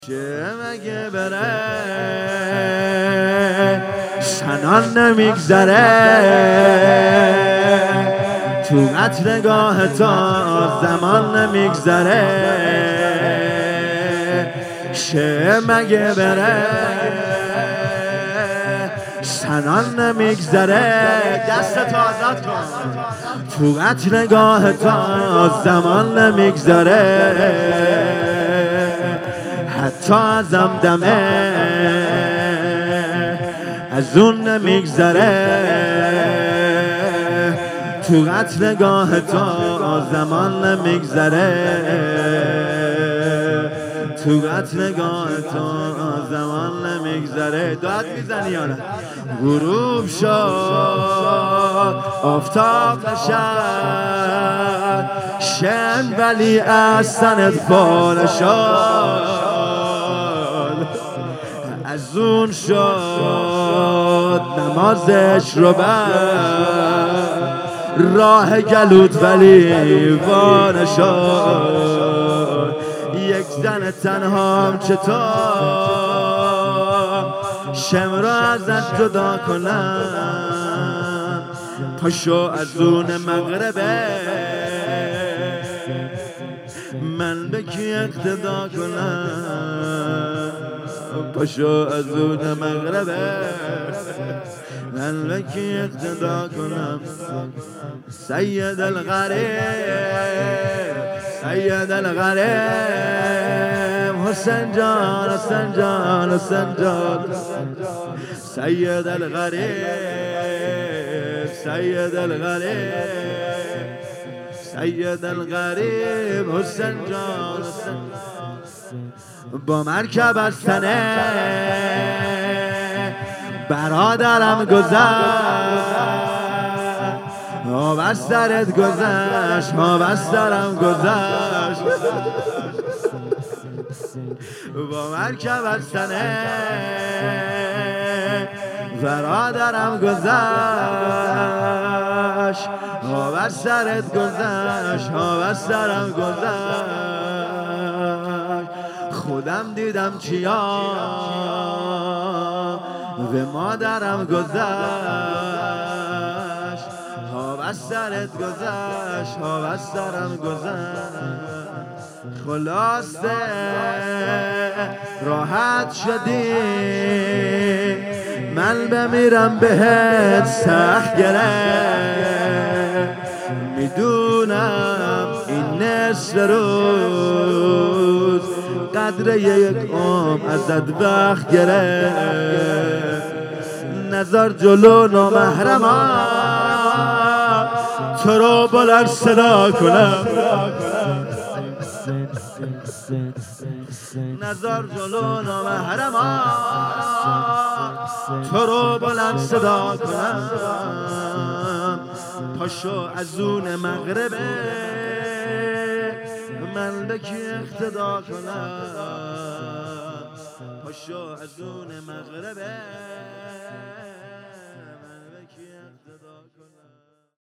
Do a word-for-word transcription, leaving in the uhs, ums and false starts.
چه مگه بره سنان نمیگذره تو قطرگاه تا زمان نمیگذره چه مگه بره سنان نمیگذره دست آزاد کن تو قطرگاه تا زمان نمیگذره حتی ازم دمه از اون نمیگذره تو قطرگاه تا زمان نمیگذره تو قطرگاه تا زمان نمیگذره داد میزنی یا نه غروب شد آفتاب نشد شن ولی از سنت پا نشد از اون شد نمازش رو بر راه گلوت ولی وانه شد یک زن تنهام چطور شم را ازت جدا کنم پاشو از اون مغربه من به کی اقتدا کنم پاشو از اون مغربه من به کی اقتدا کنم سید الغریب سید الغریب حسین جان حسین جان حسین جان سید الغریب سید الغریب سید الغریب حسین جان با مرکب از تنه برادرم گذشت آب از سرت گذشت آب از سرم گذشت با مرکب از تنه برادرم گذشت آب از سرت گذشت آب از سرم گذشت خودم دیدم چیا به مادرم گذشت آب از سرت گذشت آب از سرم گذشت خلاصه راحت شدی من بمیرم بهت سخت گرفت میدونم این نصف روز قدر یک عمر ازت وقت گرفت نظر جلو نامحرمان تو رو بلند صدا کنم نظر جلو نامحرمان تو رو بلند صدا کنم پاشو از اون مغربه من به کی اقتدا کنم پاشو از اون مغربه